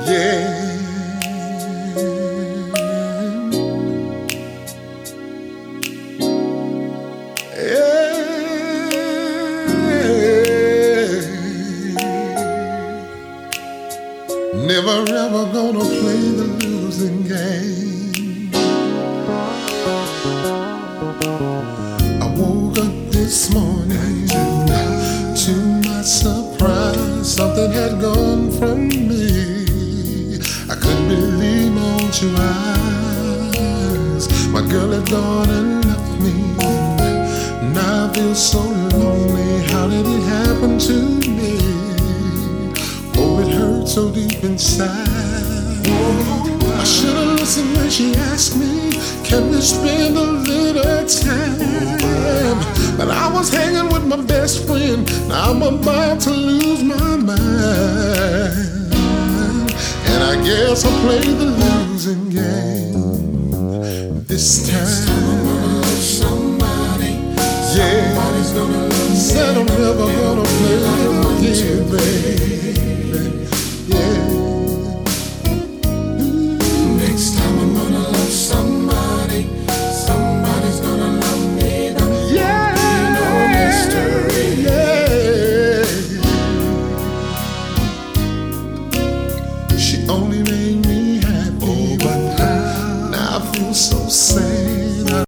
Yeah. Never ever gonna play the losing game. I woke up this morning to my surprise, something had gone from me. I couldn't believe my own two eyes. My girl had gone and left me. Now I feel so lonely. How did it happen to me? Oh, it hurt so deep inside. I should have listened when she asked me, can we spend a little time? But I was hanging with my best friend. Now I'm about to lose my mind. And I guess I'll play the losing game this time. Somebody, yeah, somebody's gonna love me. Said I'm never gonna play it again, babe.